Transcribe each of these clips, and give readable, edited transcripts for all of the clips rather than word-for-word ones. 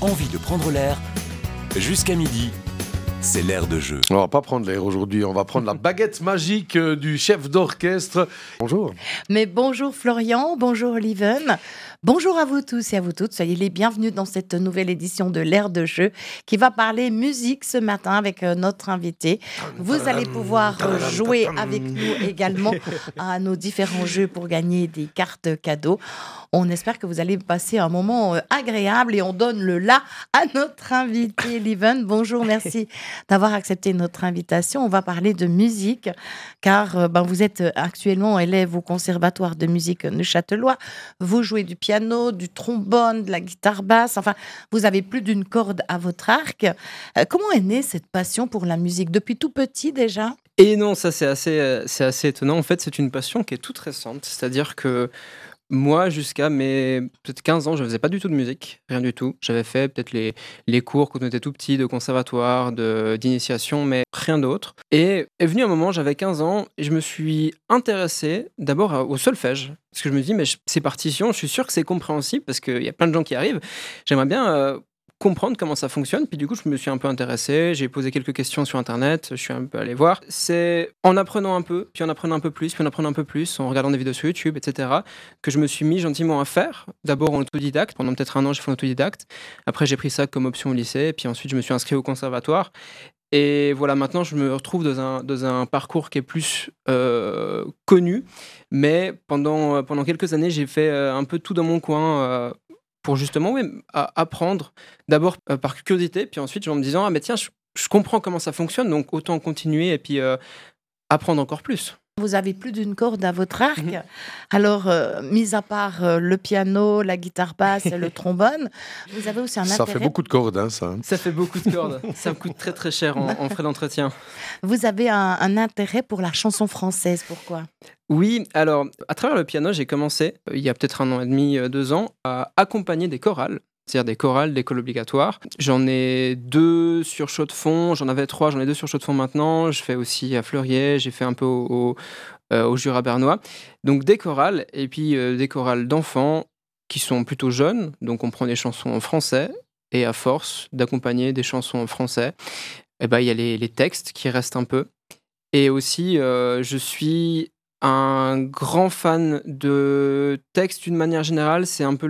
envie de prendre l'air. Jusqu'à midi, c'est l'air de jeu. On va pas prendre l'air aujourd'hui, on va prendre la baguette magique du chef d'orchestre. Bonjour. Mais bonjour Florian, bonjour Oliven. Bonjour à vous tous et à vous toutes, soyez les bienvenus dans cette nouvelle édition de l'Air de jeu qui va parler musique ce matin avec notre invité. Vous allez pouvoir jouer avec nous également à nos différents jeux pour gagner des cartes cadeaux. On espère que vous allez passer un moment agréable et on donne le là à notre invité Oliven. Bonjour, merci d'avoir accepté notre invitation. On va parler de musique car vous êtes actuellement élève au Conservatoire de musique neuchâtelois. Vous jouez du piano, du trombone, de la guitare basse. Enfin, vous avez plus d'une corde à votre arc. Comment est née cette passion pour la musique? Depuis tout petit déjà? Et non, ça c'est assez étonnant. En fait, c'est une passion qui est toute récente. C'est-à-dire que moi, jusqu'à mes peut-être 15 ans, je ne faisais pas du tout de musique, rien du tout. J'avais fait peut-être les cours quand on était tout petit, de conservatoire, d'initiation, mais rien d'autre. Et est venu un moment, j'avais 15 ans, et je me suis intéressé d'abord au solfège. Parce que je me dis, mais ces partitions, je suis sûr que c'est compréhensible, parce qu'il y a plein de gens qui arrivent. J'aimerais bien comprendre comment ça fonctionne, puis du coup je me suis un peu intéressé, j'ai posé quelques questions sur internet, je suis un peu allé voir. C'est en apprenant un peu, puis en apprenant un peu plus, puis en apprenant un peu plus, en regardant des vidéos sur YouTube, etc., que je me suis mis gentiment à faire. D'abord en autodidacte, pendant peut-être un an j'ai fait en autodidacte, après j'ai pris ça comme option au lycée, et puis ensuite je me suis inscrit au conservatoire. Et voilà, maintenant je me retrouve dans un parcours qui est plus connu, mais pendant quelques années j'ai fait un peu tout dans mon coin, pour justement apprendre, d'abord par curiosité, puis ensuite en me disant, ah mais tiens, je comprends comment ça fonctionne, donc autant continuer et puis apprendre encore plus. Vous avez plus d'une corde à votre arc. Alors, mis à part le piano, la guitare basse et le trombone, vous avez aussi un intérêt. Ça fait beaucoup de cordes, ça. Ça fait beaucoup de cordes. Ça me coûte très très cher en frais d'entretien. Vous avez un intérêt pour la chanson française. Pourquoi ? Oui, alors, à travers le piano, j'ai commencé, il y a peut-être 1 an et demi, 2 ans, à accompagner des chorales. C'est-à-dire des chorales, d'école obligatoire. J'en ai 2 sur Chaux-de-Fonds, j'en avais 3, j'en ai 2 sur Chaux-de-Fonds maintenant. Je fais aussi à Fleurier, j'ai fait un peu au Jura bernois. Donc des chorales, et puis des chorales d'enfants qui sont plutôt jeunes. Donc on prend des chansons en français, et à force d'accompagner des chansons en français, il y a les textes qui restent un peu. Et aussi, je suis un grand fan de texte d'une manière générale, c'est un peu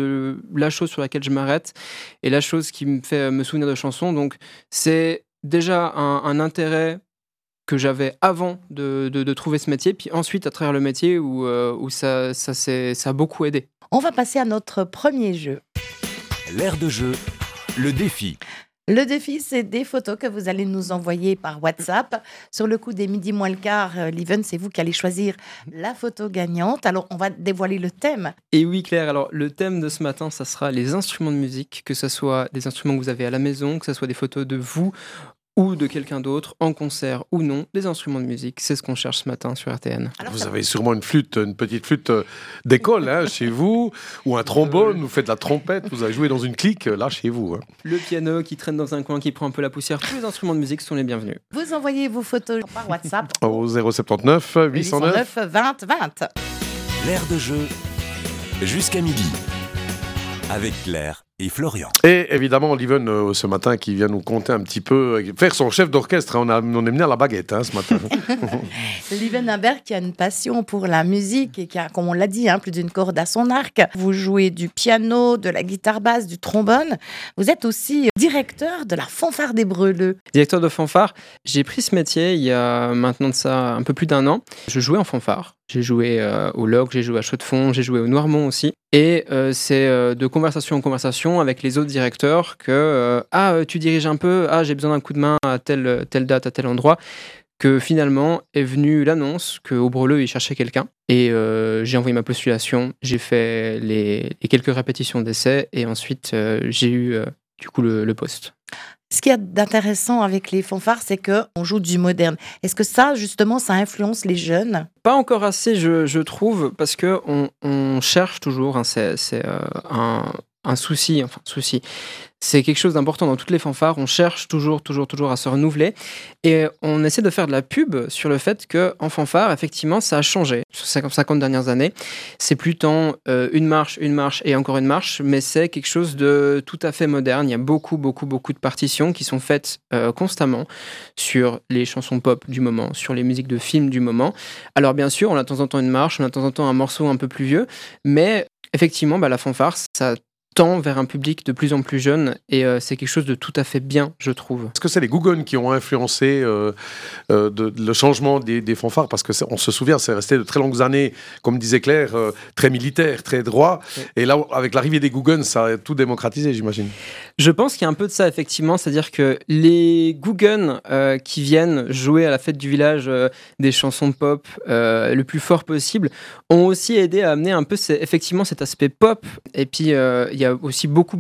la chose sur laquelle je m'arrête et la chose qui me fait me souvenir de chansons. Donc c'est déjà un intérêt que j'avais avant de trouver ce métier, puis ensuite à travers le métier où ça a beaucoup aidé. On va passer à notre premier jeu. L'air de jeu, le défi. Le défi, c'est des photos que vous allez nous envoyer par WhatsApp. Sur le coup des midi moins le quart, Oliven, c'est vous qui allez choisir la photo gagnante. Alors, on va dévoiler le thème. Et oui, Claire, alors le thème de ce matin, ça sera les instruments de musique, que ce soit des instruments que vous avez à la maison, que ce soit des photos de vous ou de quelqu'un d'autre, en concert ou non, des instruments de musique. C'est ce qu'on cherche ce matin sur RTN. Alors, vous avez sûrement une petite flûte d'école chez vous, ou un trombone, vous faites de la trompette, vous avez joué dans une clique là chez vous. Le piano qui traîne dans un coin, qui prend un peu la poussière, tous les instruments de musique sont les bienvenus. Vous envoyez vos photos par WhatsApp au 079 809 20 20. L'air de jeu, jusqu'à midi, avec Claire et Florian. Et évidemment, Oliven, ce matin, qui vient nous conter un petit peu, faire son chef d'orchestre. On est venu à la baguette ce matin. Oliven Imbert qui a une passion pour la musique et qui a, comme on l'a dit, plus d'une corde à son arc. Vous jouez du piano, de la guitare basse, du trombone. Vous êtes aussi directeur de la fanfare des Breleux. Directeur de fanfare, j'ai pris ce métier il y a maintenant de ça un peu plus d'1 an. Je jouais en fanfare. J'ai joué au Log, j'ai joué à Chaux-de-Fonds, j'ai joué au Noirmont aussi. Et c'est de conversation en conversation avec les autres directeurs que tu diriges un peu, j'ai besoin d'un coup de main à telle date, à tel endroit, que finalement est venue l'annonce qu'au Breleux, ils cherchaient quelqu'un. Et j'ai envoyé ma postulation, j'ai fait les quelques répétitions d'essai et ensuite j'ai eu du coup le poste. Ce qu'il y a d'intéressant avec les fanfares, c'est qu'on joue du moderne. Est-ce que ça, justement, ça influence les jeunes ? Pas encore assez, je trouve, parce qu'on cherche toujours. C'est un souci, c'est quelque chose d'important dans toutes les fanfares. On cherche toujours à se renouveler. Et on essaie de faire de la pub sur le fait qu'en fanfare, effectivement, ça a changé sur ces 50 dernières années. C'est plus tant une marche et encore une marche, mais c'est quelque chose de tout à fait moderne. Il y a beaucoup de partitions qui sont faites constamment sur les chansons pop du moment, sur les musiques de films du moment. Alors bien sûr, on a de temps en temps une marche, on a de temps en temps un morceau un peu plus vieux, mais effectivement, la fanfare, ça tend vers un public de plus en plus jeune et c'est quelque chose de tout à fait bien, je trouve. Est-ce que c'est les Gougounes qui ont influencé le changement des fanfares? Parce qu'on se souvient, c'est resté de très longues années, comme disait Claire, très militaire, très droit. Ouais. Et là, avec l'arrivée des Gougounes, ça a tout démocratisé, j'imagine. Je pense qu'il y a un peu de ça, effectivement. C'est-à-dire que les Gougounes qui viennent jouer à la fête du village des chansons pop le plus fort possible ont aussi aidé à amener un peu effectivement cet aspect pop. Et puis, il y a aussi beaucoup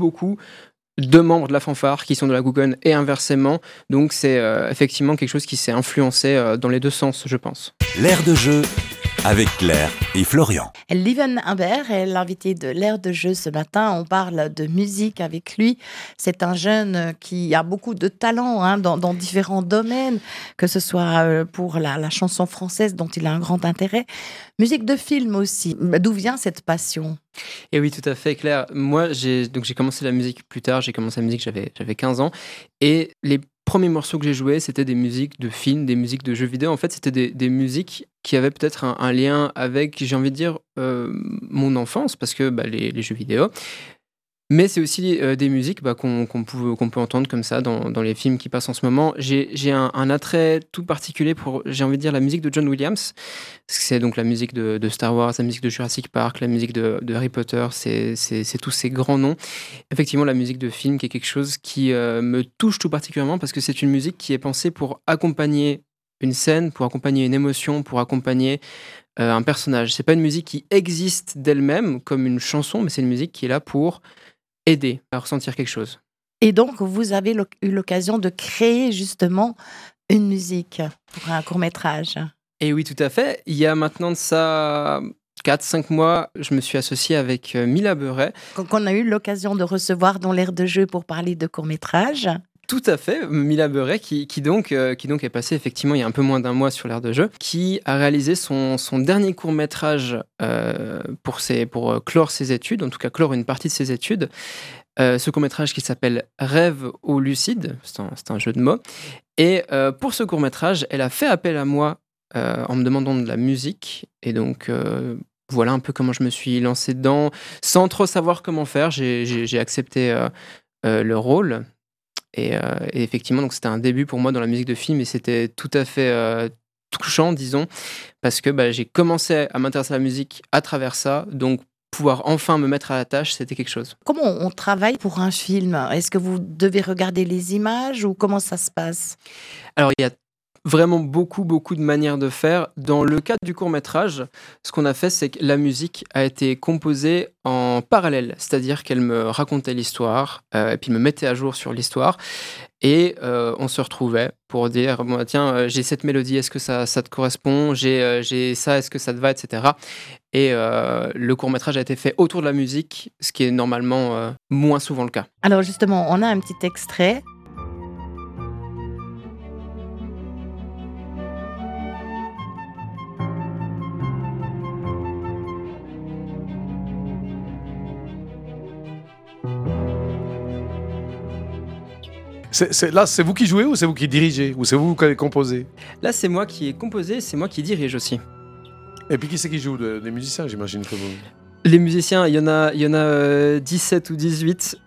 de membres de la fanfare qui sont de la Gougoune et inversement. Donc, c'est effectivement quelque chose qui s'est influencé dans les deux sens, je pense. L'air de jeu avec Claire et Florian. Lieven Humbert est l'invité de l'air de jeu ce matin. On parle de musique avec lui. C'est un jeune qui a beaucoup de talent dans différents domaines, que ce soit pour la chanson française dont il a un grand intérêt. Musique de film aussi. D'où vient cette passion ? Et oui, tout à fait, Claire. Moi, j'ai commencé la musique plus tard. J'ai commencé la musique, j'avais 15 ans. Et les premiers morceaux que j'ai joués, c'était des musiques de films, des musiques de jeux vidéo. En fait, c'était des musiques qui avaient peut-être un lien avec, j'ai envie de dire, mon enfance, parce que les jeux vidéo. Mais c'est aussi des musiques qu'on peut entendre comme ça dans les films qui passent en ce moment. J'ai un attrait tout particulier pour, j'ai envie de dire, la musique de John Williams. C'est donc la musique de Star Wars, la musique de Jurassic Park, la musique de Harry Potter, c'est tous ces grands noms. Effectivement, la musique de film qui est quelque chose qui me touche tout particulièrement parce que c'est une musique qui est pensée pour accompagner une scène, pour accompagner une émotion, pour accompagner un personnage. C'est pas une musique qui existe d'elle-même comme une chanson, mais c'est une musique qui est là pour aider à ressentir quelque chose. Et donc, vous avez eu l'occasion de créer justement une musique pour un court-métrage. Et oui, tout à fait. Il y a maintenant de ça 4-5 mois, je me suis associé avec Mila Beuret. Qu'on a eu l'occasion de recevoir dans l'air de jeu pour parler de court-métrage. Tout à fait, Mila Beuret qui donc est passée effectivement il y a un peu moins d'un mois sur l'air de jeu, qui a réalisé son dernier court-métrage pour clore ses études, en tout cas clore une partie de ses études. Ce court-métrage qui s'appelle Rêve au lucide, c'est un jeu de mots. Et pour ce court-métrage, elle a fait appel à moi en me demandant de la musique. Et donc voilà un peu comment je me suis lancé dedans, sans trop savoir comment faire. J'ai accepté le rôle. Et effectivement, donc c'était un début pour moi dans la musique de film et c'était tout à fait touchant, disons, parce que j'ai commencé à m'intéresser à la musique à travers ça, donc pouvoir enfin me mettre à la tâche, c'était quelque chose. Comment on travaille pour un film ? Est-ce que vous devez regarder les images ou comment ça se passe ? Alors, il y a vraiment beaucoup de manières de faire. Dans le cadre du court-métrage, ce qu'on a fait, c'est que la musique a été composée en parallèle, c'est-à-dire qu'elle me racontait l'histoire, et puis me mettait à jour sur l'histoire, et on se retrouvait pour dire, tiens, j'ai cette mélodie, est-ce que ça te correspond ? J'ai ça, est-ce que ça te va, etc. Et le court-métrage a été fait autour de la musique, ce qui est normalement moins souvent le cas. Alors justement, on a un petit extrait. Là, c'est vous qui jouez ou c'est vous qui dirigez ? Ou c'est vous qui avez composé ? Là, c'est moi qui ai composé, c'est moi qui dirige aussi. Et puis qui c'est qui joue ? Des musiciens, j'imagine que vous... Les musiciens, il y en a 17 ou 18,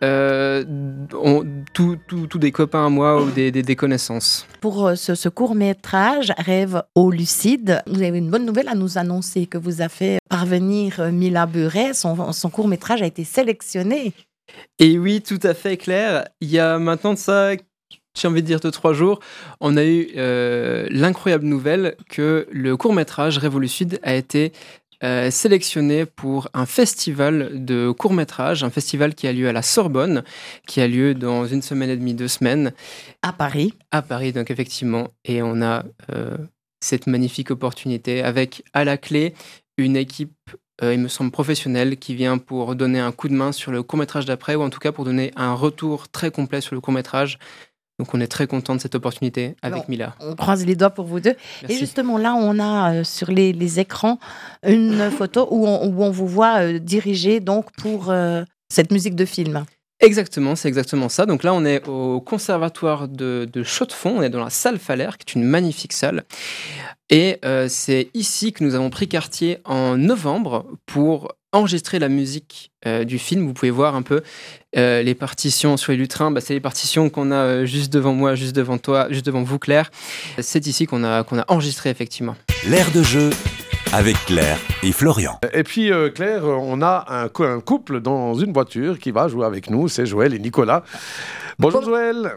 tous des copains à moi ou des connaissances. Pour ce court-métrage, Rêve au lucide, vous avez une bonne nouvelle à nous annoncer que vous a fait parvenir Mila Beuret. Son court-métrage a été sélectionné. Et oui, tout à fait, Claire. Il y a maintenant de ça, j'ai envie de dire 2-3 jours, on a eu l'incroyable nouvelle que le court-métrage Rêve au lucide a été sélectionné pour un festival de court-métrage, un festival qui a lieu à la Sorbonne, qui a lieu dans 1 semaine et demie, 2 semaines. À Paris. À Paris, donc effectivement. Et on a cette magnifique opportunité avec, à la clé, une équipe il me semble, professionnel, qui vient pour donner un coup de main sur le court-métrage d'après, ou en tout cas pour donner un retour très complet sur le court-métrage. Donc on est très content de cette opportunité avec Mila. On croise les doigts pour vous deux. Merci. Et justement, là, on a sur les écrans une photo où on vous voit diriger donc pour cette musique de film. Exactement, c'est exactement ça. Donc là, on est au conservatoire de Chaux-de-Fonds, on est dans la salle Faller, qui est une magnifique salle. Et c'est ici que nous avons pris quartier en novembre pour enregistrer la musique du film. Vous pouvez voir un peu les partitions sur les lutrins. C'est les partitions qu'on a juste devant moi, juste devant toi, juste devant vous, Claire. C'est ici qu'on a enregistré, effectivement. L'air de jeu avec Claire et Florian. Et puis Claire, on a un couple dans une voiture qui va jouer avec nous, c'est Joël et Nicolas. Bonjour Joël.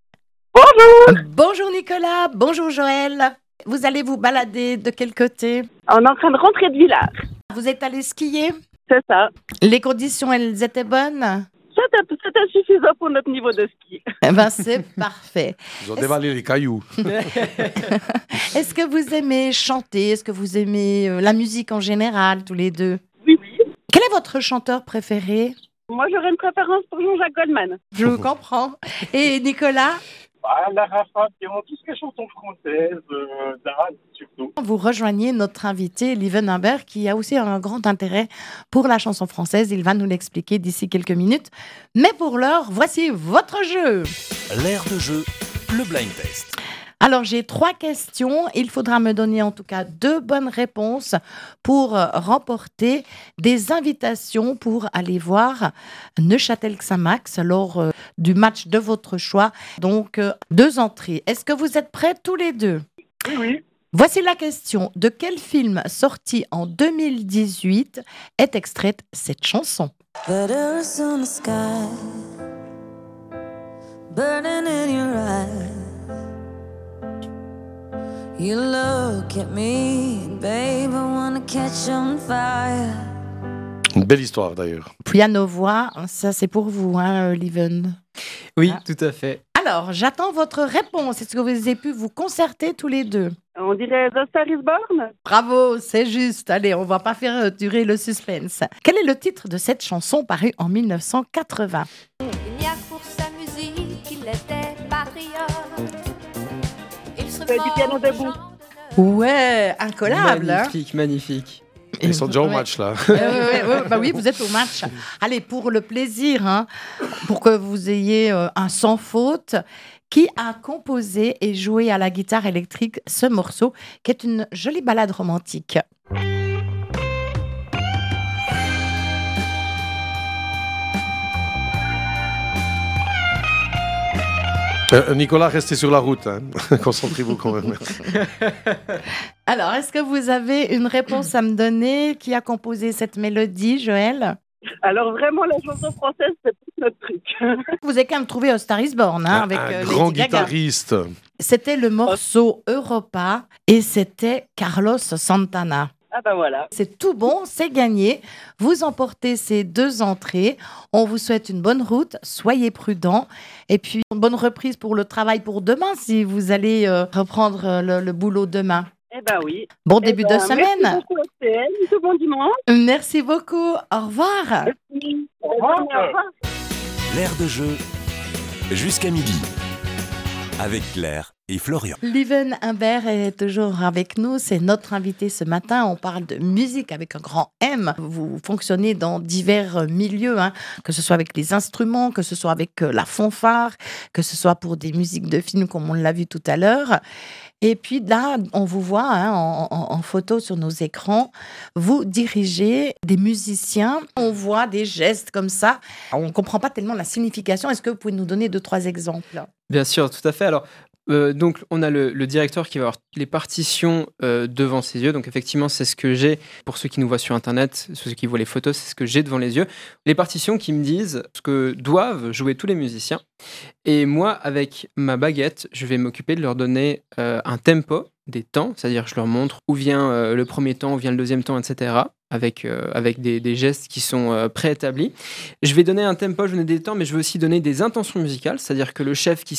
Bonjour Nicolas, bonjour Joël. Vous allez vous balader de quel côté? On est en train de rentrer de Villars. Vous êtes allé skier? C'est ça. Les conditions, elles étaient bonnes? C'était suffisant pour notre niveau de ski. Eh ben, c'est parfait. Ils ont dévalé les cailloux. Est-ce que vous aimez chanter? Est-ce que vous aimez la musique en général, tous les deux? Oui. Quel est votre chanteur préféré? Moi, j'aurais une préférence pour Jean-Jacques Goldman. Je vous comprends. Et Nicolas? Lara Fabian, tout ce qui est chansons françaises, d'Arad surtout. Vous rejoignez notre invité, Lieven Humbert, qui a aussi un grand intérêt pour la chanson française. Il va nous l'expliquer d'ici quelques minutes. Mais pour l'heure, voici votre jeu. L'air de jeu, le blind test. Alors, j'ai 3 questions. Il faudra me donner en tout cas 2 bonnes réponses pour remporter des invitations pour aller voir Neuchâtel-Xamax lors du match de votre choix. Donc, 2 entrées. Est-ce que vous êtes prêts tous les deux? Oui. Voici la question. De quel film sorti en 2018 est extraite cette chanson? Butter is on the sky, burning in your eyes. You look at me, babe, I wanna catch on fire. Une belle histoire d'ailleurs. Piano-voix, ça c'est pour vous, hein, Lieven? Oui, Ah. tout à fait. Alors, j'attends votre réponse. Est-ce que vous avez pu vous concerter tous les deux? On dirait The Star is Born. Bravo, c'est juste. Allez, on va pas faire durer le suspense. Quel est le titre de cette chanson parue en 1980? Il n'y a que pour sa musique qu'il était patriote. Il se Du piano debout. Ouais, incollable. hein. Magnifique. Ils sont déjà au Ouais. match là. Ouais, bah oui, vous êtes au match. Allez, pour le plaisir, hein, pour que vous ayez un sans faute, qui a composé et joué à la guitare électrique ce morceau, qui est une jolie ballade romantique? Nicolas, restez sur la route. Hein. Concentrez-vous quand même. Alors, est-ce que vous avez une réponse à me donner? Qui a composé cette mélodie, Joël? Alors vraiment, la chanson française, c'est plus notre truc. Vous avez quand même trouvé A Star is Born, hein, avec un Lady grand Gaga. guitariste. C'était le morceau Europa et c'était Carlos Santana. Ah ben voilà. C'est tout bon, c'est gagné. Vous emportez ces 2 entrées. On vous souhaite une bonne route, soyez prudents. Et puis, une bonne reprise pour le travail pour demain, si vous allez reprendre le boulot demain. Eh ben oui. Bon Eh début ben, de semaine. Merci beaucoup, STL. Tout bon dimanche. Merci beaucoup. Au revoir. Merci. Au revoir. Au revoir. L'air de jeu jusqu'à midi avec Claire et Florian. Lieven Humbert est toujours avec nous. C'est notre invité ce matin. On parle de musique avec un grand M. Vous fonctionnez dans divers milieux, hein, que ce soit avec les instruments, que ce soit avec la fanfare, que ce soit pour des musiques de films comme on l'a vu tout à l'heure. Et puis là, on vous voit hein, en photo sur nos écrans. Vous dirigez des musiciens. On voit des gestes comme ça. On ne comprend pas tellement la signification. Est-ce que vous pouvez nous donner 2-3 exemples? Bien sûr, tout à fait. Alors, donc, on a le directeur qui va avoir les partitions devant ses yeux. Donc, effectivement, c'est ce que j'ai, pour ceux qui nous voient sur Internet, ceux qui voient les photos, c'est ce que j'ai devant les yeux. Les partitions qui me disent ce que doivent jouer tous les musiciens. Et moi, avec ma baguette, je vais m'occuper de leur donner un tempo, des temps, c'est-à-dire je leur montre où vient le premier temps, où vient le deuxième temps, etc., avec des gestes qui sont préétablis. Je vais donner un tempo, je vais donner des temps, mais je vais aussi donner des intentions musicales, c'est-à-dire que le chef qui se fait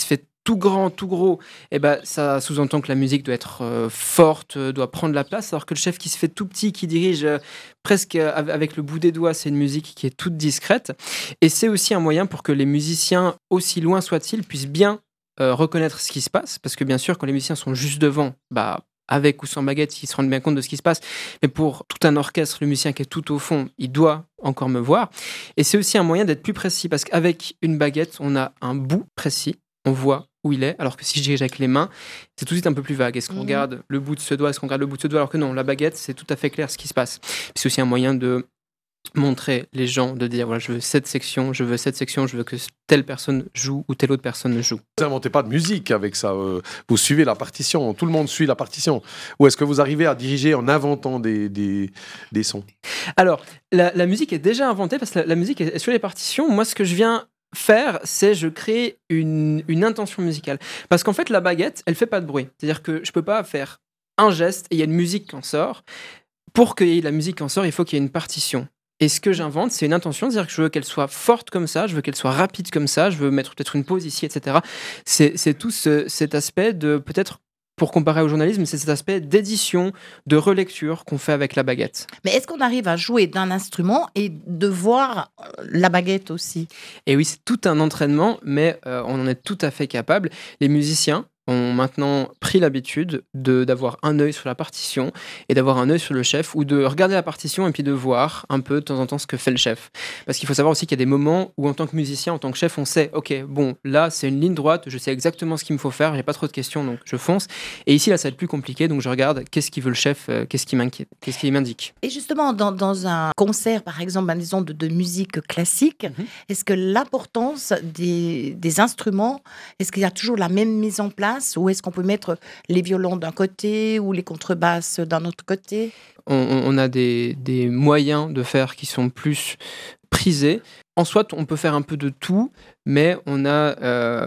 tout grand, tout gros, eh ben, ça sous-entend que la musique doit être forte, doit prendre la place, alors que le chef qui se fait tout petit, qui dirige presque avec le bout des doigts, c'est une musique qui est toute discrète. Et c'est aussi un moyen pour que les musiciens, aussi loin soient-ils, puissent bien reconnaître ce qui se passe, parce que bien sûr, quand les musiciens sont juste devant, avec ou sans baguette, ils se rendent bien compte de ce qui se passe. Mais pour tout un orchestre, le musicien qui est tout au fond, il doit encore me voir. Et c'est aussi un moyen d'être plus précis, parce qu'avec une baguette, on a un bout précis, on voit où il est, alors que si je dirige avec les mains, c'est tout de suite un peu plus vague. Est-ce qu'on regarde le bout de ce doigt, est-ce qu'on regarde le bout de ce doigt, alors que non, la baguette, c'est tout à fait clair ce qui se passe. Puis c'est aussi un moyen de montrer les gens, de dire voilà, je veux cette section, je veux que telle personne joue ou telle autre personne joue. Vous n'inventez pas de musique avec ça, vous suivez la partition, tout le monde suit la partition. Ou est-ce que vous arrivez à diriger en inventant des sons? Alors, la musique est déjà inventée parce que la musique est sur les partitions. Moi, ce que je viens faire, c'est je crée une intention musicale. Parce qu'en fait, la baguette, elle fait pas de bruit. C'est-à-dire que je peux pas faire un geste et il y a une musique qui en sort. Pour qu'il y ait de la musique qui en sort, il faut qu'il y ait une partition. Et ce que j'invente, c'est une intention, c'est-à-dire que je veux qu'elle soit forte comme ça, je veux qu'elle soit rapide comme ça, je veux mettre peut-être une pause ici, etc. C'est tout cet aspect de, peut-être, pour comparer au journalisme, c'est cet aspect d'édition, de relecture qu'on fait avec la baguette. Mais est-ce qu'on arrive à jouer d'un instrument et de voir la baguette aussi? Et oui, c'est tout un entraînement, mais on en est tout à fait capable. Les musiciens ont maintenant pris l'habitude d'avoir un œil sur la partition et d'avoir un œil sur le chef, ou de regarder la partition et puis de voir un peu de temps en temps ce que fait le chef. Parce qu'il faut savoir aussi qu'il y a des moments où en tant que musicien, en tant que chef, on sait, ok, bon, là c'est une ligne droite, je sais exactement ce qu'il me faut faire, j'ai pas trop de questions, donc je fonce. Et ici, là, ça va être plus compliqué, donc je regarde qu'est-ce qu'il veut le chef, qu'est-ce qui m'inquiète, qu'est-ce qu'il m'indique. Et justement, dans un concert, par exemple, disons de musique classique, est-ce que l'importance des instruments, est-ce qu'il y a toujours la même mise en place? Ou est-ce qu'on peut mettre les violons d'un côté ou les contrebasses d'un autre côté? On a des moyens de faire qui sont plus prisés. En soi, on peut faire un peu de tout, mais on a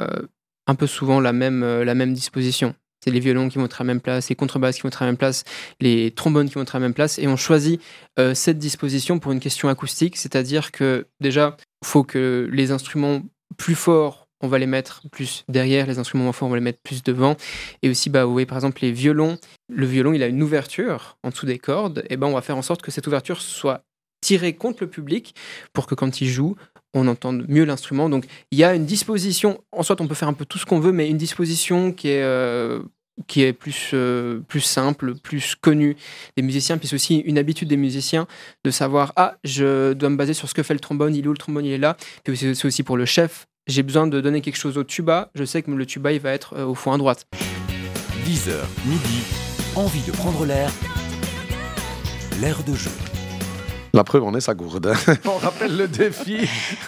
un peu souvent la même disposition. C'est les violons qui vont être à la même place, les contrebasses qui vont être à la même place, les trombones qui vont être à la même place. Et on choisit cette disposition pour une question acoustique, c'est-à-dire que déjà, il faut que les instruments plus forts, on va les mettre plus derrière, les instruments moins forts, on va les mettre plus devant. Et aussi, vous voyez par exemple les violons. Le violon, il a une ouverture en dessous des cordes. Et on va faire en sorte que cette ouverture soit tirée contre le public pour que quand il joue, on entende mieux l'instrument. Donc il y a une disposition, en soit on peut faire un peu tout ce qu'on veut, mais une disposition qui est plus simple, plus connue des musiciens, puis c'est aussi une habitude des musiciens de savoir, je dois me baser sur ce que fait le trombone, il est où le trombone, il est là. Puis c'est aussi pour le chef, j'ai besoin de donner quelque chose au tuba, je sais que le tuba il va être au fond à droite. 10h, midi, envie de prendre l'air de jeu. La preuve en est sa gourde. On rappelle le défi.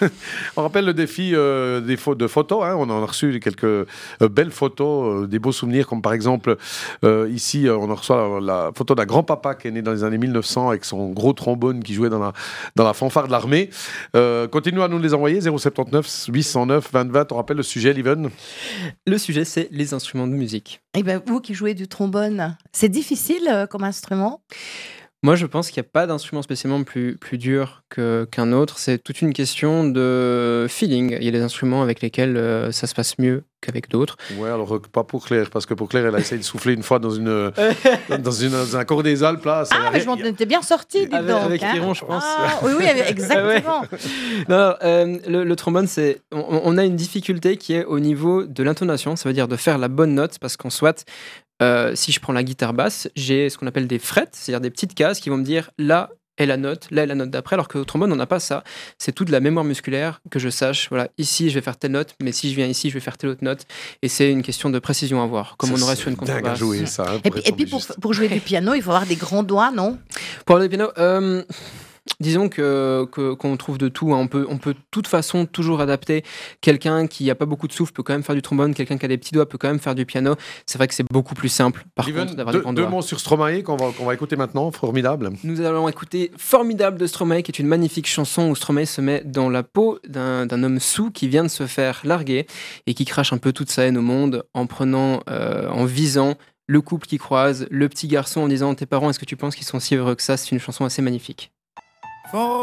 De photos. On en a reçu quelques belles photos, des beaux souvenirs, comme par exemple ici, on reçoit la photo d'un grand-papa qui est né dans les années 1900 avec son gros trombone qui jouait dans la fanfare de l'armée. Continuez à nous les envoyer, 079 809 2020. On rappelle le sujet, Liven. Le sujet, c'est les instruments de musique. Et vous qui jouez du trombone, c'est difficile comme instrument? Moi, je pense qu'il n'y a pas d'instrument spécialement plus dur qu'un autre. C'est toute une question de feeling. Il y a des instruments avec lesquels ça se passe mieux qu'avec d'autres. Ouais, alors pas pour Claire, parce que pour Claire, elle a essayé de souffler une fois dans un cours des Alpes. Là, mais je m'en étais bien sortie, dis donc. Avec Piron, je pense. Oui, exactement. Non, le trombone, on a une difficulté qui est au niveau de l'intonation. Ça veut dire de faire la bonne note, parce qu'en soit, si je prends la guitare basse, j'ai ce qu'on appelle des frettes, c'est-à-dire des petites cases qui vont me dire là est la note d'après, alors qu'au trombone on n'a pas ça. C'est toute la mémoire musculaire, que je sache, voilà, ici je vais faire telle note, mais si je viens ici je vais faire telle autre note, et c'est une question de précision à voir, comme on aurait sur une contrebasse. Dingue à jouer, ça. Et puis pour jouer du piano, il faut avoir des grands doigts, non? Pour jouer du piano, disons qu'on trouve de tout. On peut de toute façon toujours adapter. Quelqu'un qui n'a pas beaucoup de souffle peut quand même faire du trombone. Quelqu'un qui a des petits doigts peut quand même faire du piano. C'est vrai que c'est beaucoup plus simple, par contre, d'avoir des grands doigts. Deux mots sur Stromae qu'on va écouter maintenant. Formidable. Nous allons écouter Formidable de Stromae, qui est une magnifique chanson où Stromae se met dans la peau d'un homme saoul qui vient de se faire larguer et qui crache un peu toute sa haine au monde en visant le couple qui croise, le petit garçon, en disant « Tes parents, est-ce que tu penses qu'ils sont si heureux que ça ?» C'est une chanson assez magnifique.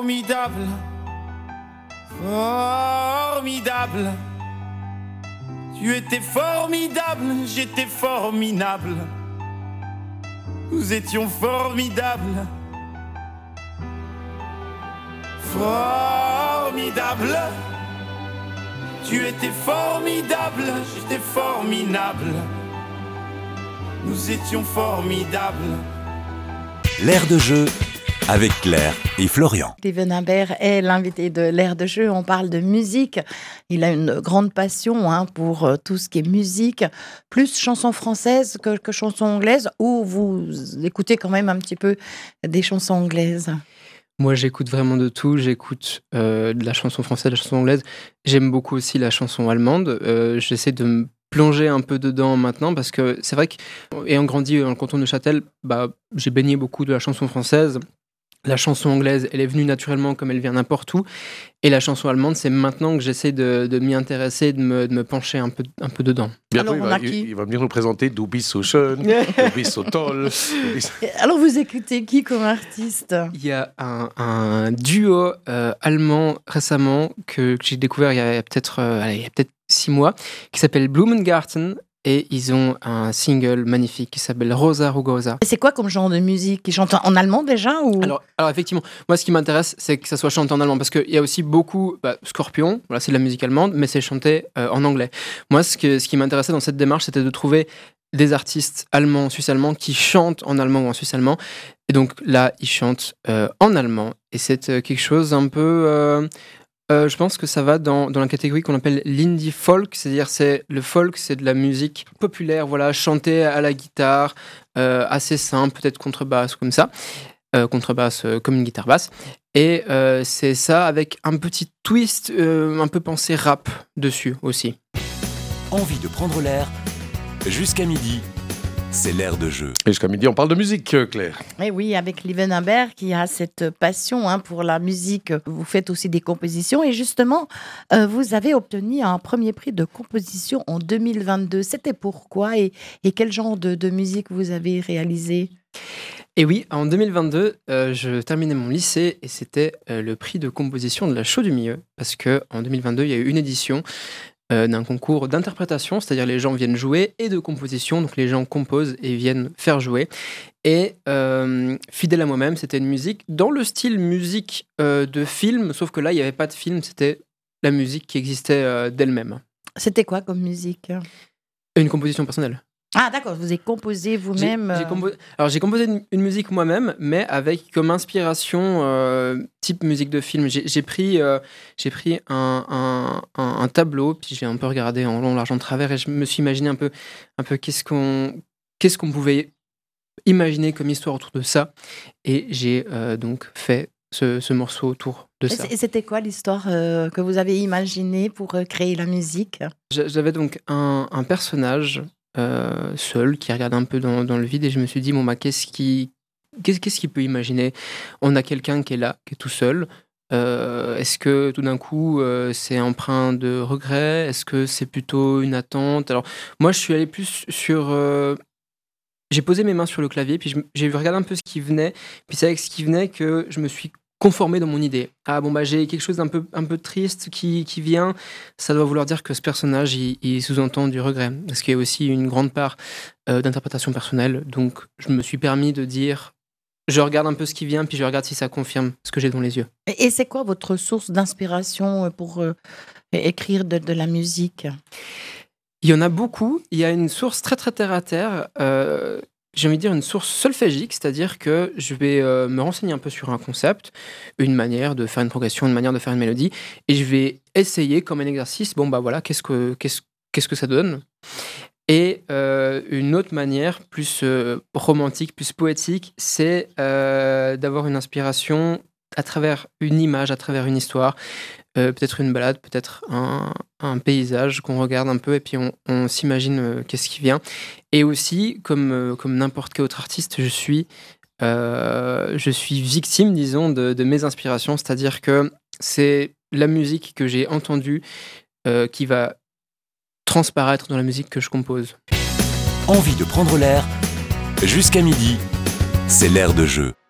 Formidable, formidable, Tu étais formidable, j'étais formidable. Nous étions formidables. Formidable. Tu étais formidable, j'étais formidable. Nous étions formidables. L'air de jeu avec Claire et Florian. Steven Imbert est l'invité de l'air de jeu. On parle de musique. Il a une grande passion pour tout ce qui est musique, plus chansons françaises que chansons anglaises, ou vous écoutez quand même un petit peu des chansons anglaises? Moi, j'écoute vraiment de tout. J'écoute de la chanson française, de la chanson anglaise. J'aime beaucoup aussi la chanson allemande. J'essaie de me plonger un peu dedans maintenant parce que c'est vrai qu'ayant grandi dans le canton de Neuchâtel, j'ai baigné beaucoup de la chanson française. La chanson anglaise, elle est venue naturellement comme elle vient n'importe où. Et la chanson allemande, c'est maintenant que j'essaie de m'y intéresser, de me pencher un peu dedans. Bientôt, Alors, il va venir nous présenter Du bist so schön, Du bist so toll. Alors, vous écoutez qui comme artiste? Il y a un duo allemand récemment que j'ai découvert il y a peut-être 6 mois, qui s'appelle Blumengarten. Et ils ont un single magnifique qui s'appelle Rosa Rugosa. C'est quoi comme genre de musique? Ils chantent en allemand déjà ou... Alors effectivement, moi ce qui m'intéresse, c'est que ça soit chanté en allemand, parce qu'il y a aussi beaucoup Scorpion, voilà, c'est de la musique allemande, mais c'est chanté en anglais. Moi, ce qui m'intéressait dans cette démarche, c'était de trouver des artistes allemands, suisse-allemands, qui chantent en allemand ou en suisse-allemand. Et donc là, ils chantent en allemand. Et c'est quelque chose un peu... je pense que ça va dans la catégorie qu'on appelle l'indie folk, c'est-à-dire le folk, c'est de la musique populaire, voilà, chantée à la guitare, assez simple, peut-être contrebasse comme ça, contrebasse comme une guitare basse, et c'est ça avec un petit twist un peu pensé rap dessus aussi. Envie de prendre l'air jusqu'à midi. C'est l'air de jeu. Et jusqu'à midi, on parle de musique, Claire. Et oui, avec Steven Imbert qui a cette passion pour la musique. Vous faites aussi des compositions et justement, vous avez obtenu un premier prix de composition en 2022. C'était pourquoi et quel genre de musique vous avez réalisé? Et oui, en 2022, je terminais mon lycée et c'était le prix de composition de la Chaux du Milieu, parce qu'en 2022, il y a eu une édition d'un concours d'interprétation, c'est-à-dire les gens viennent jouer, et de composition, donc les gens composent et viennent faire jouer. Et fidèle à moi-même, c'était une musique dans le style musique de film, sauf que là, il n'y avait pas de film, c'était la musique qui existait d'elle-même. C'était quoi comme musique? Une composition personnelle. Ah d'accord, vous avez composé vous-même. J'ai composé une musique moi-même, mais avec comme inspiration type musique de film. J'ai pris un tableau, puis j'ai un peu regardé en long, large, en travers, et je me suis imaginé un peu qu'est-ce qu'on pouvait imaginer comme histoire autour de ça, et j'ai donc fait ce morceau autour de ça. Et c'était quoi l'histoire que vous avez imaginée pour créer la musique? J'avais donc un personnage seul qui regarde un peu dans le vide, et je me suis dit qu'est-ce qu'il peut imaginer? On a quelqu'un qui est là, qui est tout seul. Est-ce que tout d'un coup c'est empreint de regret? Est-ce que c'est plutôt une attente? Alors moi je suis allé plus sur j'ai posé mes mains sur le clavier, puis j'ai regardé un peu ce qui venait, puis c'est avec ce qui venait que je me suis conformé dans mon idée. J'ai quelque chose d'un peu triste qui vient. Ça doit vouloir dire que ce personnage, il sous-entend du regret. Parce qu'il y a aussi une grande part d'interprétation personnelle. Donc, je me suis permis de dire, je regarde un peu ce qui vient, puis je regarde si ça confirme ce que j'ai dans les yeux. Et c'est quoi votre source d'inspiration pour écrire de la musique? Il y en a beaucoup. Il y a une source très, très terre à terre. J'ai envie de dire une source solfégique, c'est-à-dire que je vais me renseigner un peu sur un concept, une manière de faire une progression, une manière de faire une mélodie, et je vais essayer comme un exercice, qu'est-ce que ça donne? Et une autre manière, plus romantique, plus poétique, c'est d'avoir une inspiration à travers une image, à travers une histoire, peut-être une balade, peut-être un paysage qu'on regarde un peu et puis on s'imagine qu'est-ce qui vient. Et aussi, comme n'importe quel autre artiste, je suis victime, disons, de mes inspirations, c'est-à-dire que c'est la musique que j'ai entendue qui va transparaître dans la musique que je compose. Envie de prendre l'air jusqu'à midi, c'est l'air de jeu.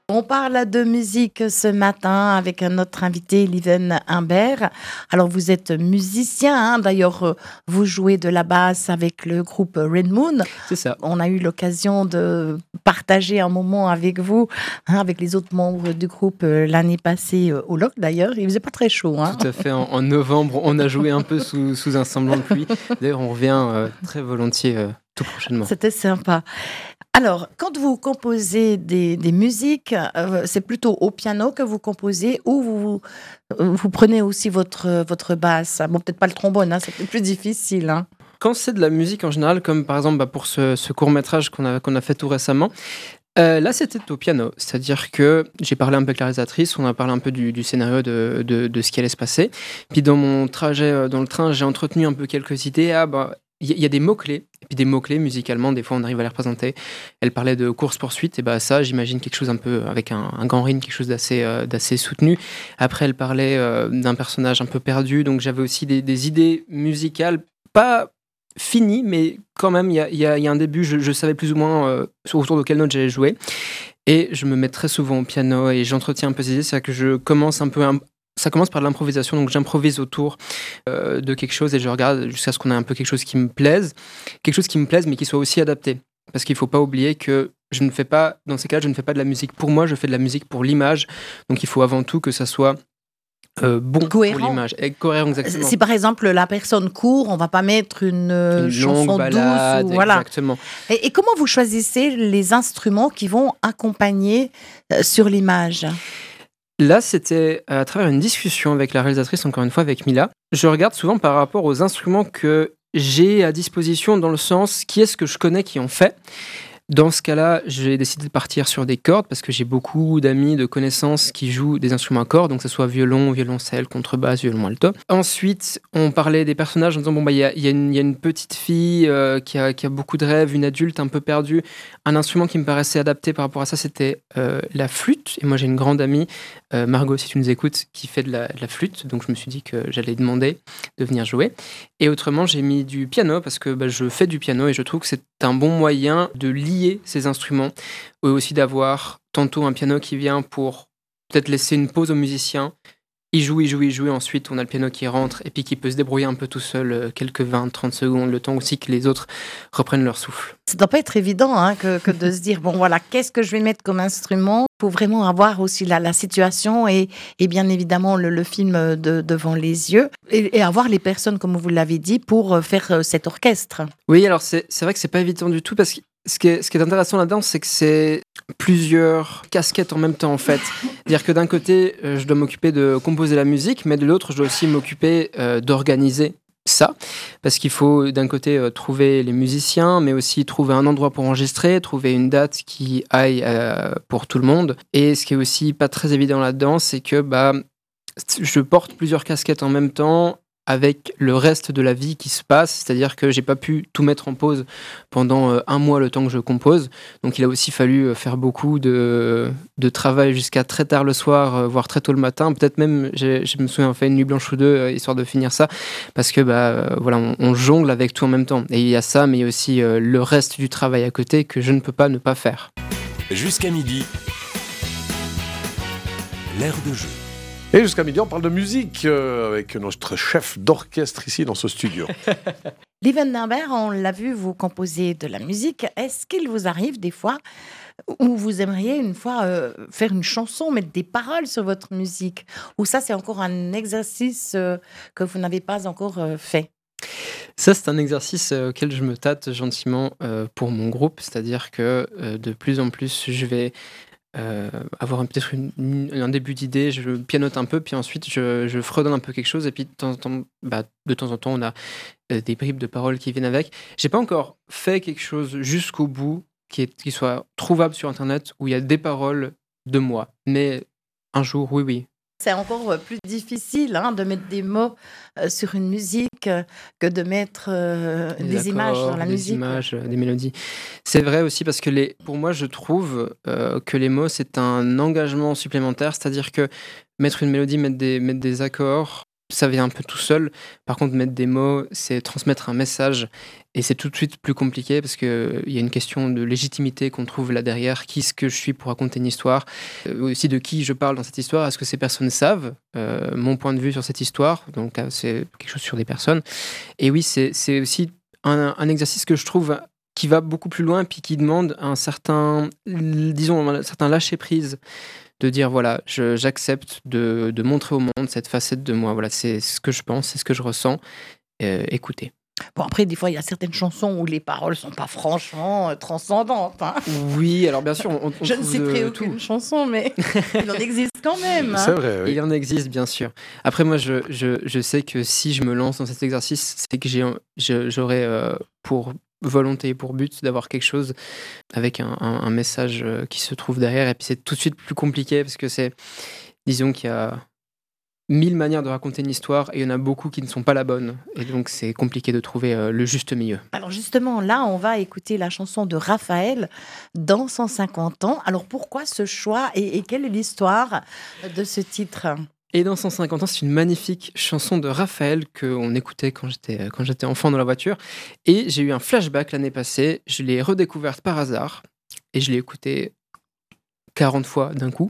On parle de musique ce matin avec notre invité, Lieven Humbert. Alors, vous êtes musicien, hein. D'ailleurs, vous jouez de la basse avec le groupe Red Moon. C'est ça. On a eu l'occasion de partager un moment avec vous, hein, avec les autres membres du groupe l'année passée au LOC d'ailleurs. Il faisait pas très chaud. Hein. Tout à fait. En novembre, on a joué un peu sous un semblant de pluie. D'ailleurs, on revient très volontiers tout prochainement. C'était sympa. Alors, quand vous composez des musiques, c'est plutôt au piano que vous composez ou vous prenez aussi votre basse? Bon, peut-être pas le trombone, hein, c'est peut-être plus difficile. Hein. Quand c'est de la musique en général, comme par exemple pour ce court-métrage qu'on a fait tout récemment, là c'était au piano. C'est-à-dire que j'ai parlé un peu avec la réalisatrice, on a parlé un peu du scénario de ce qui allait se passer. Puis dans mon trajet dans le train, j'ai entretenu un peu quelques idées. Il y a des mots-clés, et puis des mots-clés musicalement, des fois on arrive à les représenter. Elle parlait de course-poursuite, et ça, j'imagine quelque chose un peu avec un grand rythme, quelque chose d'assez soutenu. Après, elle parlait d'un personnage un peu perdu, donc j'avais aussi des idées musicales, pas finies, mais quand même, il y a un début, je savais plus ou moins autour de quelle note j'allais jouer. Et je me mets très souvent au piano et j'entretiens un peu ces idées, c'est-à-dire que je commence un peu ça commence par de l'improvisation, donc j'improvise autour de quelque chose et je regarde jusqu'à ce qu'on ait un peu quelque chose qui me plaise mais qui soit aussi adapté. Parce qu'il ne faut pas oublier que dans ces cas, je ne fais pas de la musique pour moi, je fais de la musique pour l'image. Donc il faut avant tout que ça soit bon cohérent. Pour l'image. Et cohérent, exactement. Si par exemple la personne court, on ne va pas mettre une chanson balade, douce. Voilà. Exactement. Et comment vous choisissez les instruments qui vont accompagner sur l'image ? Là, c'était à travers une discussion avec la réalisatrice, encore une fois, avec Mila. Je regarde souvent par rapport aux instruments que j'ai à disposition, dans le sens, qui est-ce que je connais qui en fait. Dans ce cas-là, j'ai décidé de partir sur des cordes parce que j'ai beaucoup d'amis, de connaissances qui jouent des instruments à cordes, donc que ce soit violon, violoncelle, contrebasse, violon alto. Ensuite, on parlait des personnages en disant il y a une petite fille qui a beaucoup de rêves, une adulte un peu perdue. Un instrument qui me paraissait adapté par rapport à ça, c'était la flûte. Et moi, j'ai une grande amie, Margot, si tu nous écoutes, qui fait de la flûte. Donc, je me suis dit que j'allais demander de venir jouer. Et autrement, j'ai mis du piano parce que je fais du piano et je trouve que c'est un bon moyen de lier ces instruments, et aussi d'avoir tantôt un piano qui vient pour peut-être laisser une pause aux musiciens. Il joue, ensuite on a le piano qui rentre et puis qui peut se débrouiller un peu tout seul quelques 20-30 secondes, le temps aussi que les autres reprennent leur souffle. Ça ne doit pas être évident que de se dire, qu'est-ce que je vais mettre comme instrument pour vraiment avoir aussi la situation et bien évidemment le film devant les yeux et avoir les personnes, comme vous l'avez dit, pour faire cet orchestre. Oui, alors c'est vrai que c'est pas évident du tout parce que ce qui est intéressant là-dedans, c'est que c'est plusieurs casquettes en même temps, en fait. C'est-à-dire que d'un côté, je dois m'occuper de composer la musique, mais de l'autre, je dois aussi m'occuper d'organiser ça. Parce qu'il faut, d'un côté, trouver les musiciens, mais aussi trouver un endroit pour enregistrer, trouver une date qui aille pour tout le monde. Et ce qui est aussi pas très évident là-dedans, c'est que je porte plusieurs casquettes en même temps, avec le reste de la vie qui se passe, c'est-à-dire que j'ai pas pu tout mettre en pause pendant un mois le temps que je compose, donc il a aussi fallu faire beaucoup de travail jusqu'à très tard le soir, voire très tôt le matin, peut-être même, je me souviens, on fait une nuit blanche ou deux, histoire de finir ça, parce que on jongle avec tout en même temps, et il y a ça, mais il y a aussi le reste du travail à côté que je ne peux pas ne pas faire. Jusqu'à midi, l'air de jeu. Et jusqu'à midi, on parle de musique avec notre chef d'orchestre ici dans ce studio. Lieven Humbert, on l'a vu, vous composez de la musique. Est-ce qu'il vous arrive des fois où vous aimeriez une fois faire une chanson, mettre des paroles sur votre musique? Ou ça, c'est encore un exercice que vous n'avez pas encore fait? Ça, c'est un exercice auquel je me tâte gentiment pour mon groupe. C'est-à-dire que de plus en plus, je vais avoir peut-être un début d'idée, je pianote un peu, puis ensuite je fredonne un peu quelque chose, et puis de temps en temps, on a des bribes de paroles qui viennent avec. J'ai pas encore fait quelque chose jusqu'au bout qui soit trouvable sur Internet, où il y a des paroles de moi, mais un jour, oui. C'est encore plus difficile de mettre des mots sur une musique que de mettre des images dans la musique. Des images, des mélodies. C'est vrai aussi parce que pour moi, je trouve que les mots, c'est un engagement supplémentaire. C'est-à-dire que mettre une mélodie, mettre des accords, ça vient un peu tout seul. Par contre, mettre des mots, c'est transmettre un message. Et c'est tout de suite plus compliqué parce qu'il y a une question de légitimité qu'on trouve là derrière. Qui est-ce que je suis pour raconter une histoire ? Aussi de qui je parle dans cette histoire. Est-ce que ces personnes savent mon point de vue sur cette histoire ? Donc c'est quelque chose sur des personnes. Et oui, c'est aussi un exercice que je trouve qui va beaucoup plus loin puis qui demande un certain lâcher-prise. De dire, voilà, j'accepte de montrer au monde cette facette de moi. Voilà, c'est ce que je pense, c'est ce que je ressens. Écoutez. Bon, après, des fois, il y a certaines chansons où les paroles sont pas franchement transcendantes. Hein. Oui, alors bien sûr, on je ne trouve citerai de aucune tout. chanson, mais il en existe quand même. Hein. C'est vrai, oui. Il en existe, bien sûr. Après, moi, je sais que si je me lance dans cet exercice, c'est que j'aurai pour volonté et pour but d'avoir quelque chose avec un message qui se trouve derrière. Et puis, c'est tout de suite plus compliqué parce que disons qu'il y a 1000 manières de raconter une histoire et il y en a beaucoup qui ne sont pas la bonne. Et donc, c'est compliqué de trouver le juste milieu. Alors justement, là, on va écouter la chanson de Raphaël, Dans 150 ans. Alors pourquoi ce choix et quelle est l'histoire de ce titre ? Et dans 150 ans, c'est une magnifique chanson de Raphaël qu'on écoutait quand j'étais enfant dans la voiture. Et j'ai eu un flashback l'année passée. Je l'ai redécouverte par hasard et je l'ai écoutée 40 fois d'un coup.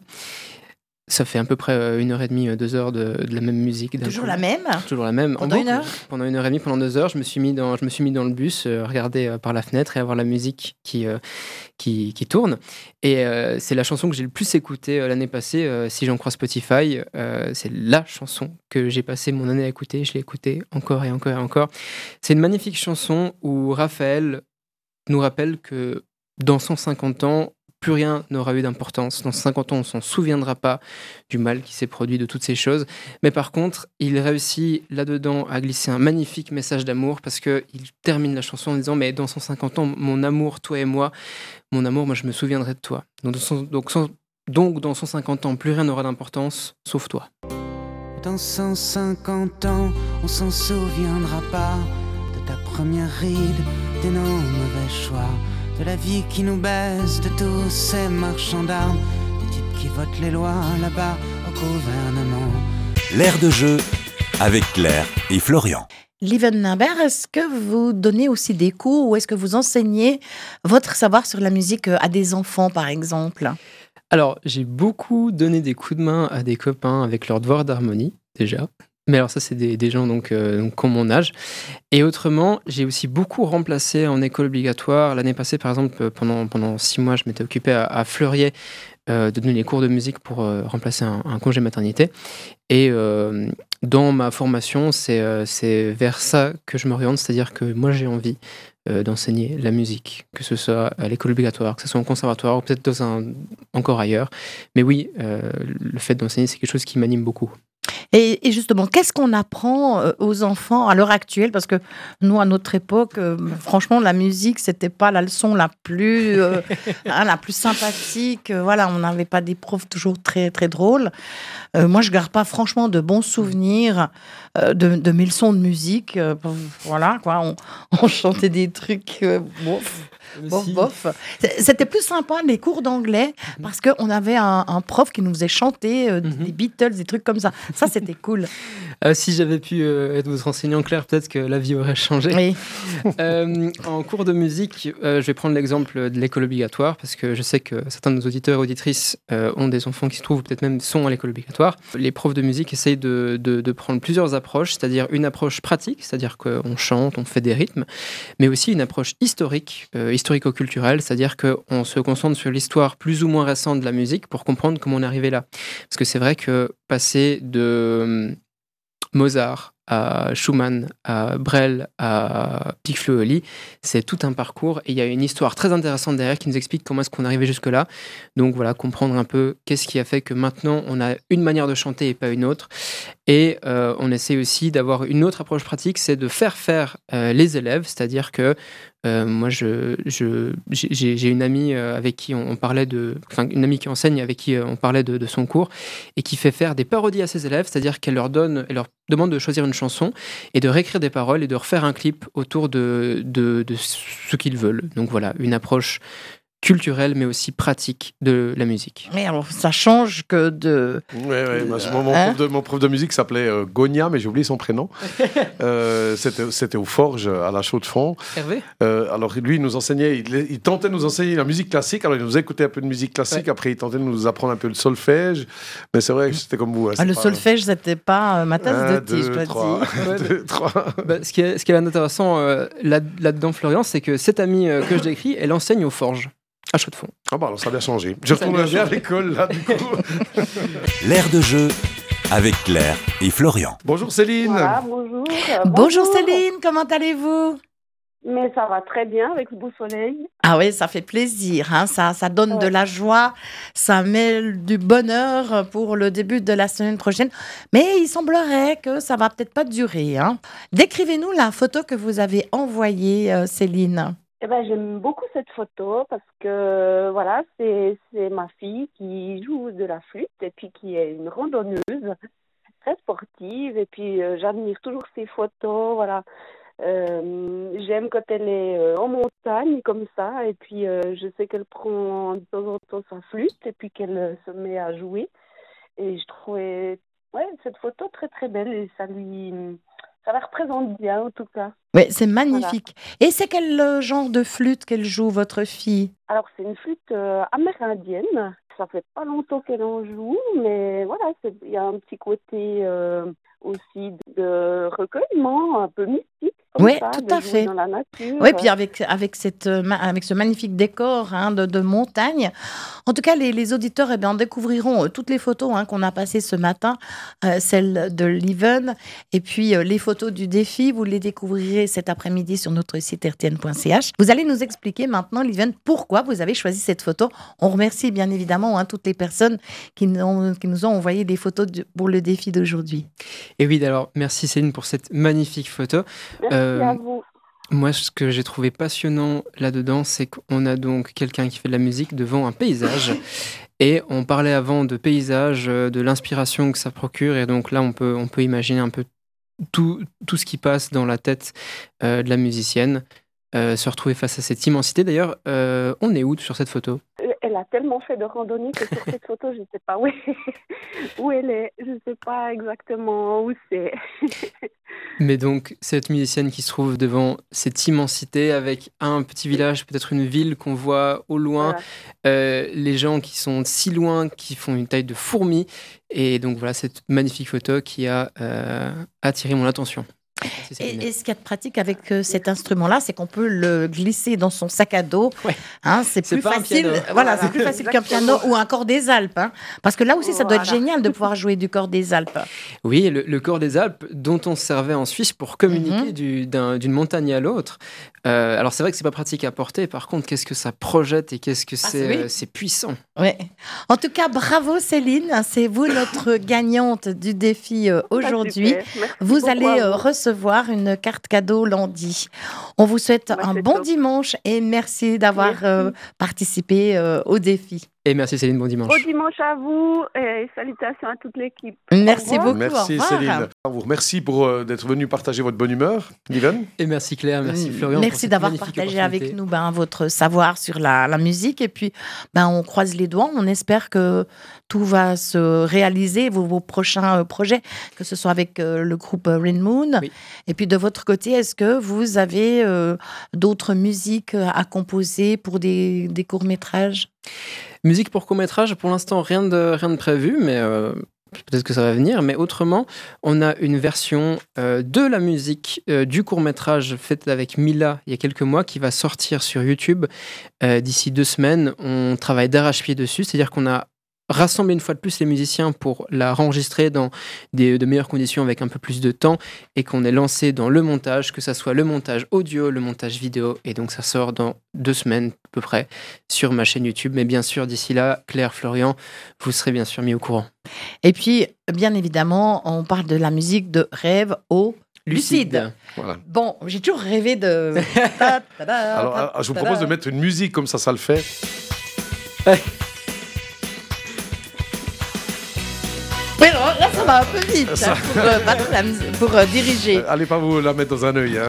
Ça fait à peu près 1h30, 2 heures de la même musique. Toujours la même ? Toujours la même. Pendant 1 heure ? Pendant 1h30, pendant 2 heures, je me suis mis dans le bus, regarder par la fenêtre et avoir la musique qui tourne. Et c'est la chanson que j'ai le plus écoutée l'année passée, si j'en crois Spotify. C'est la chanson que j'ai passé mon année à écouter. Je l'ai écoutée encore et encore et encore. C'est une magnifique chanson où Raphaël nous rappelle que dans 150 ans, plus rien n'aura eu d'importance. Dans 50 ans, on ne s'en souviendra pas du mal qui s'est produit, de toutes ces choses. Mais par contre, il réussit là-dedans à glisser un magnifique message d'amour parce qu'il termine la chanson en disant « Mais dans 150 ans, mon amour, toi et moi, mon amour, moi je me souviendrai de toi. Donc dans 150 ans, plus rien n'aura d'importance, sauf toi. » Dans 150 ans, on s'en souviendra pas de ta première ride, de nos mauvais choix, de la vie qui nous baisse, de tous ces marchands d'armes, des types qui votent les lois là-bas au gouvernement. L'air de jeu avec Claire et Florian. Lieven Nimbert, est-ce que vous donnez aussi des cours ou est-ce que vous enseignez votre savoir sur la musique à des enfants, par exemple ? Alors, j'ai beaucoup donné des coups de main à des copains avec leurs devoirs d'harmonie, déjà. Mais alors ça, c'est des gens donc qui ont mon âge. Et autrement, j'ai aussi beaucoup remplacé en école obligatoire. L'année passée, par exemple, pendant 6 mois, je m'étais occupé à Fleurier de donner les cours de musique pour remplacer un congé maternité. Et dans ma formation, c'est vers ça que je m'oriente, c'est-à-dire que moi, j'ai envie d'enseigner la musique, que ce soit à l'école obligatoire, que ce soit en conservatoire ou peut-être encore ailleurs. Mais oui, le fait d'enseigner, c'est quelque chose qui m'anime beaucoup. Et justement, qu'est-ce qu'on apprend aux enfants à l'heure actuelle ? Parce que nous, à notre époque, franchement, la musique, c'était pas la leçon la plus sympathique. Voilà, on n'avait pas des profs toujours très, très drôles. Moi, je garde pas franchement de bons souvenirs de mes leçons de musique. Voilà, quoi. On chantait des trucs bof. C'était plus sympa, les cours d'anglais, parce qu'on avait un prof qui nous faisait chanter des Beatles, des trucs comme ça. Ça, c'était cool. Si j'avais pu être votre enseignant, Claire, peut-être que la vie aurait changé. Oui. En cours de musique, je vais prendre l'exemple de l'école obligatoire, parce que je sais que certains de nos auditeurs et auditrices ont des enfants qui se trouvent, peut-être même sont à l'école obligatoire. Les profs de musique essayent de prendre plusieurs approches, c'est-à-dire une approche pratique, c'est-à-dire qu'on chante, on fait des rythmes, mais aussi une approche historico-culturelle, c'est-à-dire qu'on se concentre sur l'histoire plus ou moins récente de la musique pour comprendre comment on est arrivé là. Parce que c'est vrai que passer de Mozart à Schumann, à Brel, à Pic-Fleury, c'est tout un parcours et il y a une histoire très intéressante derrière qui nous explique comment est-ce qu'on est arrivé jusque-là. Donc voilà, comprendre un peu qu'est-ce qui a fait que maintenant on a une manière de chanter et pas une autre. Et on essaie aussi d'avoir une autre approche pratique, c'est de faire les élèves, c'est-à-dire que moi j'ai une amie avec qui on parlait une amie qui enseigne avec qui on parlait de son cours et qui fait faire des parodies à ses élèves, c'est-à-dire qu'elle leur demande de choisir une chanson et de réécrire des paroles et de refaire un clip autour de ce qu'ils veulent. Donc voilà, une approche culturelle mais aussi pratique de la musique. Mais alors, ça change que de... Mon prof de musique s'appelait Gonia, mais j'ai oublié son prénom. C'était aux Forges, à la Chaux-de-Fonds. Hervé alors lui, il nous enseignait, il tentait de nous enseigner la musique classique. Alors il nous écoutait un peu de musique classique. Après, il tentait de nous apprendre un peu le solfège. Mais c'est vrai que c'était comme vous. le solfège, c'était pas ma tasse de thé, je dois dire. 2, 3. Ce qui est intéressant là-dedans, Florian, c'est que cette amie que je décris, elle enseigne aux Forges. À Chaux-de-Fonds. Ah bah alors ça a bien changé. Je retournerai bien à l'école là du coup. L'air de jeu avec Claire et Florian. Bonjour Céline. Voilà, bonjour. Bonjour Céline, comment allez-vous? Mais ça va très bien avec ce beau soleil. Ah oui, ça fait plaisir, hein. Ça donne de la joie, ça met du bonheur pour le début de la semaine prochaine. Mais il semblerait que ça va peut-être pas durer, hein. Décrivez-nous la photo que vous avez envoyée, Céline. Eh ben, j'aime beaucoup cette photo parce que voilà, c'est ma fille qui joue de la flûte et puis qui est une randonneuse très sportive et puis j'admire toujours ses photos, voilà. J'aime quand elle est en montagne comme ça et puis je sais qu'elle prend de temps en temps sa flûte et puis qu'elle se met à jouer et je trouvais cette photo très très belle et ça la représente bien en tout cas. Oui, c'est magnifique. Voilà. Et c'est quel genre de flûte qu'elle joue, votre fille? Alors, c'est une flûte amérindienne. Ça fait pas longtemps qu'elle en joue, mais voilà, il y a un petit côté aussi de recueillement, un peu mystique. Oui, tout à fait. Dans la nature. Oui, puis avec ce magnifique décor de montagne. En tout cas, les auditeurs découvriront toutes les photos qu'on a passées ce matin, celles de Lieven, et puis les photos du défi, vous les découvrirez cet après-midi sur notre site rtn.ch. Vous allez nous expliquer maintenant, Lieven, pourquoi vous avez choisi cette photo. On remercie bien évidemment toutes les personnes qui nous ont envoyé des photos pour le défi d'aujourd'hui. Et oui, alors merci Céline pour cette magnifique photo. Merci à vous. Moi, ce que j'ai trouvé passionnant là-dedans, c'est qu'on a donc quelqu'un qui fait de la musique devant un paysage. Et on parlait avant de paysage, de l'inspiration que ça procure. Et donc là, on peut imaginer un peu tout ce qui passe dans la tête de la musicienne. Se retrouver face à cette immensité. D'ailleurs, on est où sur cette photo ? Elle a tellement fait de randonnée que sur cette photo, je ne sais pas où elle est. Je ne sais pas exactement où c'est. Mais donc, cette musicienne qui se trouve devant cette immensité avec un petit village, peut-être une ville qu'on voit au loin, voilà. Les gens qui sont si loin, qui font une taille de fourmi. Et donc voilà, cette magnifique photo qui a attiré mon attention. Et ce qu'il y a de pratique avec cet instrument-là, c'est qu'on peut le glisser dans son sac à dos. Ouais. C'est plus facile. Voilà, c'est plus facile qu'un piano ou un cor des Alpes. Parce que là aussi, ça doit être génial de pouvoir jouer du cor des Alpes. Oui, le cor des Alpes, dont on se servait en Suisse pour communiquer d'une montagne à l'autre. Alors c'est vrai que c'est pas pratique à porter. Par contre, qu'est-ce que ça projette et qu'est-ce que c'est puissant. Oui. En tout cas, bravo Céline. C'est vous notre gagnante du défi aujourd'hui. Vous allez recevoir une carte cadeau lundi. On vous souhaite un bon dimanche et merci d'avoir participé au défi. Et merci Céline, bon dimanche. Bon dimanche à vous et salutations à toute l'équipe. Merci beaucoup. Merci Céline. On vous remercie pour d'être venu partager votre bonne humeur, Lieven. Et merci Claire, merci Florian. Merci d'avoir partagé avec nous votre savoir sur la musique. Et puis, on croise les doigts. On espère que tout va se réaliser, vos prochains projets, que ce soit avec le groupe Rain Moon. Oui. Et puis, de votre côté, est-ce que vous avez d'autres musiques à composer pour des courts-métrages ? Musique pour court-métrage, pour l'instant, rien de prévu, mais peut-être que ça va venir. Mais autrement, on a une version de la musique du court-métrage faite avec Mila il y a quelques mois qui va sortir sur YouTube d'ici 2 semaines. On travaille d'arrache-pied dessus, c'est-à-dire qu'on a rassembler une fois de plus les musiciens pour la enregistrer dans de meilleures conditions avec un peu plus de temps et qu'on est lancé dans le montage, que ça soit le montage audio, le montage vidéo, et donc ça sort dans 2 semaines à peu près sur ma chaîne YouTube. Mais bien sûr, d'ici là, Claire, Florian, vous serez bien sûr mis au courant. Et puis, bien évidemment, on parle de la musique de Rêve au Lucide. Voilà. Bon, j'ai toujours rêvé de... Alors, je vous propose de mettre une musique comme ça le fait. Mais non, là, ça va un peu vite pour diriger. Allez pas vous la mettre dans un œil.